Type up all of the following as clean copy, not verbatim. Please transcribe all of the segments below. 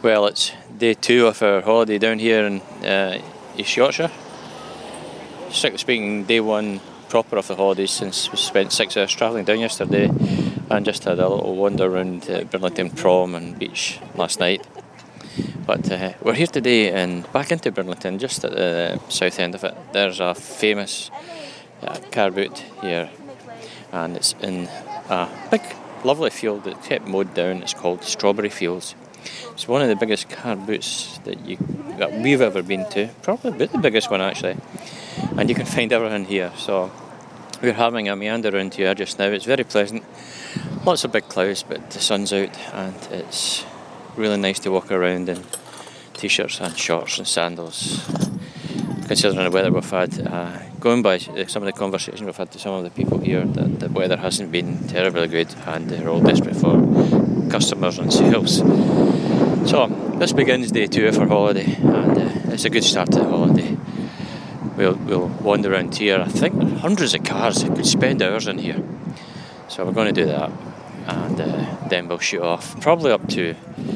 Well, it's day 2 of our holiday down here in East Yorkshire. Strictly speaking, day 1 proper of the holidays, since we spent 6 hours travelling down yesterday and just had a little wander around Burlington Prom and beach last night. But we're here today and back into Burlington, just at the south end of it. There's a famous car boot here, and it's in a big lovely field that kept mowed down. It's called Strawberry Fields. It's one of the biggest car boots that we've ever been to, probably about the biggest one actually, and you can find everything here. So we're having a meander around here just now. It's very pleasant, lots of big clouds, but the sun's out and it's really nice to walk around in t-shirts and shorts and sandals, considering the weather we've had. Going by some of the conversations we've had to some of the people here, that the weather hasn't been terribly good and they're all desperate for customers and sales. So this begins day 2 of our holiday, and it's a good start to the holiday. We'll wander around here. I think there are hundreds of cars. You could spend hours in here. So we're going to do that, and then we'll shoot off, probably up to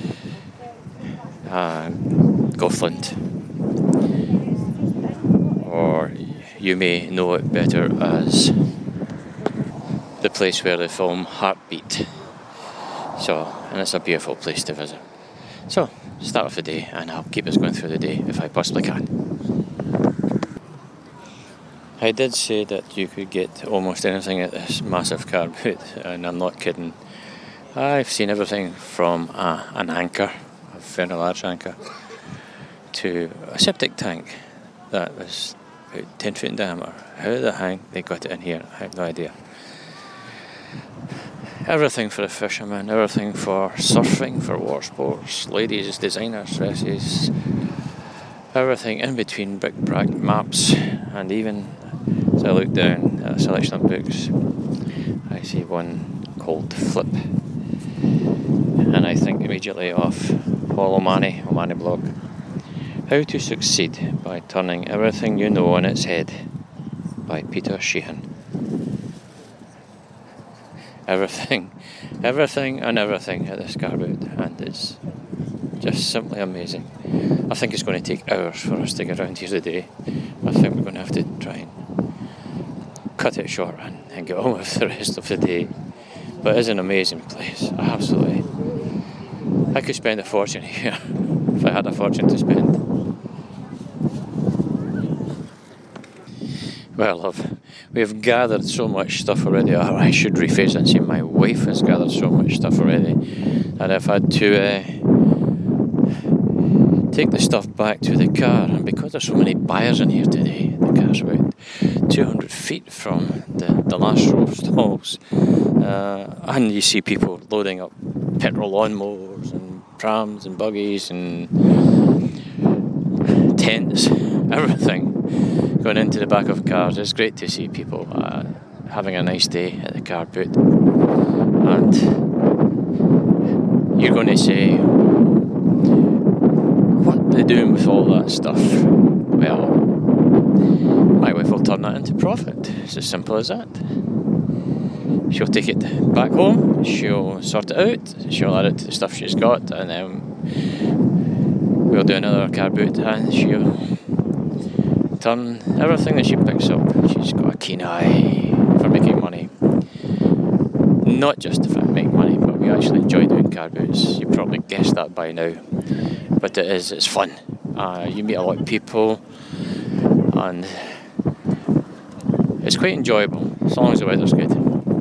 Gothland, or you may know it better as the place where they film Heartbeat. And it's a beautiful place to visit. So, start of the day, and I'll keep us going through the day if I possibly can. I did say that you could get almost anything at this massive car boot, and I'm not kidding. I've seen everything from an anchor, a very large anchor, to a septic tank that was about 10 feet in diameter. How the heck they got it in here, I have no idea. Everything for the fishermen, everything for surfing, for water sports, ladies, designers, dresses, everything in between, bric-brac, maps, and even as I look down at a selection of books, I see one called Flip, and I think immediately of Paul O'Mahony blog, How to Succeed by Turning Everything You Know on Its Head by Peter Sheehan. Everything and everything at this car boot, and it's just simply amazing. I think it's going to take hours for us to get around here today. I think we're going to have to try and cut it short and get on with the rest of the day. But it's an amazing place, absolutely. I could spend a fortune here if I had a fortune to spend. Well, love, we've gathered so much stuff already, or I should rephrase and say my wife has gathered so much stuff already that I've had to take the stuff back to the car. And because there's so many buyers in here today, the car's about 200 feet from the last row of stalls, and you see people loading up petrol lawnmowers and prams and buggies and tents, everything going into the back of cars. It's great to see people having a nice day at the car boot. And you're going to say, what are they doing with all that stuff? Well, my wife will turn that into profit. It's as simple as that. She'll take it back home, she'll sort it out, she'll add it to the stuff she's got, and then we'll do another car boot, and she'll turn everything that she picks up. She's got a keen eye for making money. Not just to make money, but we actually enjoy doing car boots. You probably guessed that by now. But it's fun. You meet a lot of people, and it's quite enjoyable, as long as the weather's good.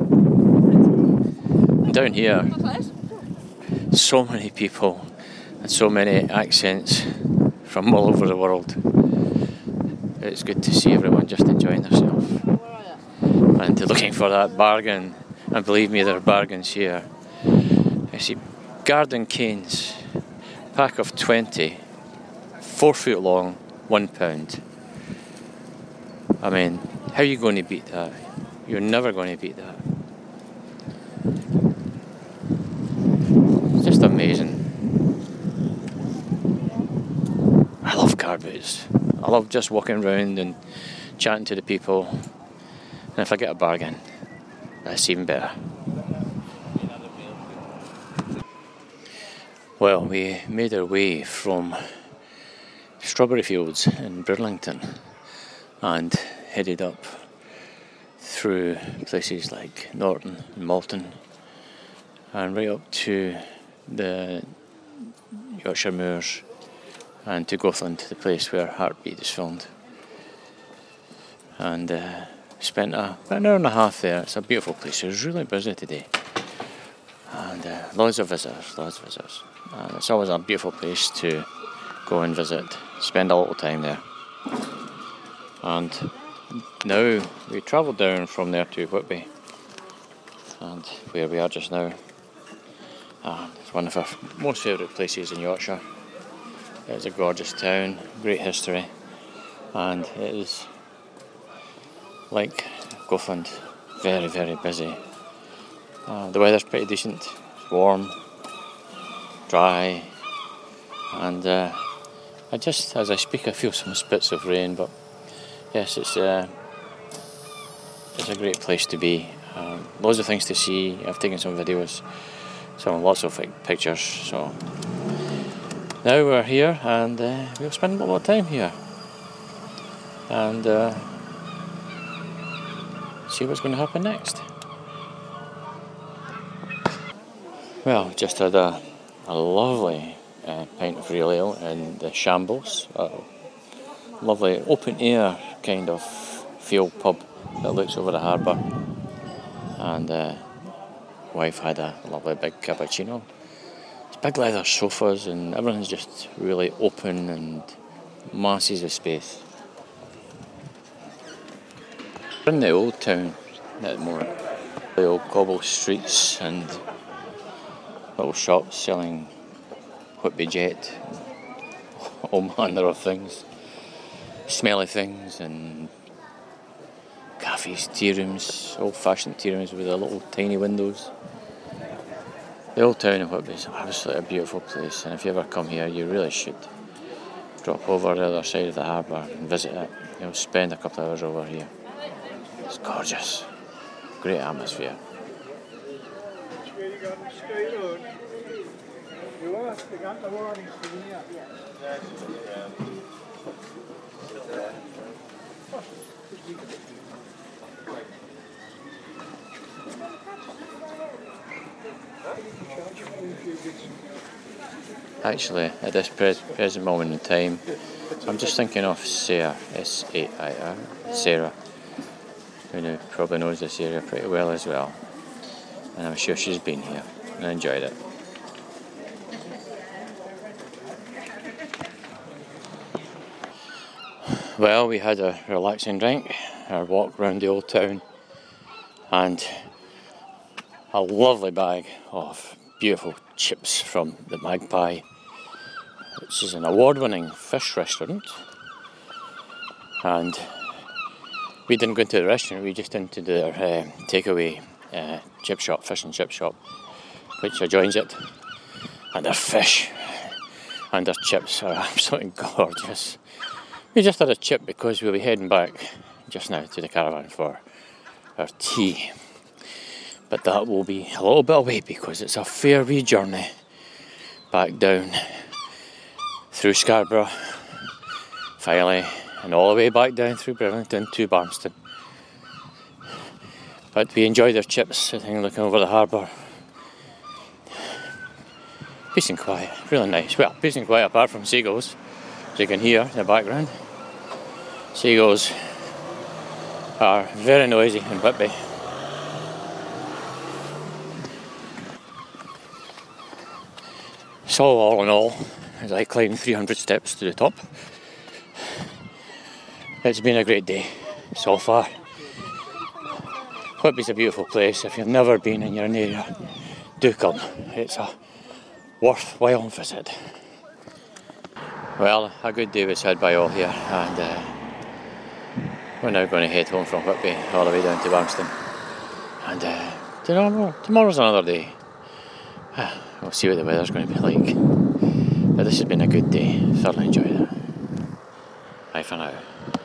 And down here, so many people and so many accents from all over the world. It's good to see everyone just enjoying themselves and looking for that bargain. And believe me, there are bargains here. I see garden canes, pack of 20, 4 foot long, £1. I mean, how are you going to beat that? You're never going to beat that. It's just amazing. I love car boots. I love just walking around and chatting to the people. And if I get a bargain, that's even better. Well, we made our way from strawberry fields in Bridlington and headed up through places like Norton and Malton and right up to the Yorkshire Moors and to Gothland, the place where Heartbeat is filmed. And spent about an hour and a half there. It's a beautiful place. It was really busy today. And loads of visitors. And it's always a beautiful place to go and visit, spend a little time there. And now we travelled down from there to Whitby, and where we are just now. It's one of our most favourite places in Yorkshire. It's a gorgeous town, great history, and it is like Gothland, very, very busy. The weather's pretty decent, it's warm, dry, and as I speak I feel some spits of rain, but yes, it's a great place to be. Loads of things to see. I've taken some videos, lots of pictures, so now we're here and we'll spend a lot of time here and see what's going to happen next. Well, just had a lovely pint of real ale in the Shambles, a lovely open air kind of field pub that looks over the harbour, and wife had a lovely big cappuccino. It's big leather sofas and everything's just really open and masses of space. We're in the old town at the moment. The old cobble streets and little shops selling Whitby Jet, all manner of things, smelly things, and cafes, tea rooms, old-fashioned tea rooms with the little tiny windows. The old town of Whitby is absolutely a beautiful place, and if you ever come here you really should drop over the other side of the harbour and visit it. You'll spend a couple of hours over here. It's gorgeous, great atmosphere. Actually, at this present moment in time, I'm just thinking of Sair, S-A-I-R, Sarah, who probably knows this area pretty well as well, and I'm sure she's been here and enjoyed it. Well, we had a relaxing drink, our walk around the old town, and a lovely bag of beautiful chips from the Magpie, which is an award-winning fish restaurant. And we didn't go into the restaurant, we just into their takeaway chip shop, fish and chip shop, which adjoins it. And their fish and their chips are absolutely gorgeous. We just had a chip because we'll be heading back just now to the caravan for our tea. But that will be a little bit away because it's a fair wee journey back down through Scarborough, Filey, and all the way back down through Bridlington to Barmston. But we enjoy their chips, sitting looking over the harbour. Peace and quiet, really nice. Well, peace and quiet apart from seagulls, as you can hear in the background. Seagulls are very noisy in Whitby. So all in all, as I climb 300 steps to the top, it's been a great day so far. Whitby's a beautiful place. If you've never been and you're in the area, do come. It's a worthwhile visit. Well, a good day was had by all here, and we're now going to head home from Whitby all the way down to Barmston. And tomorrow's another day. We'll see what the weather's going to be like. But this has been a good day. Thoroughly enjoyed it. Bye for now.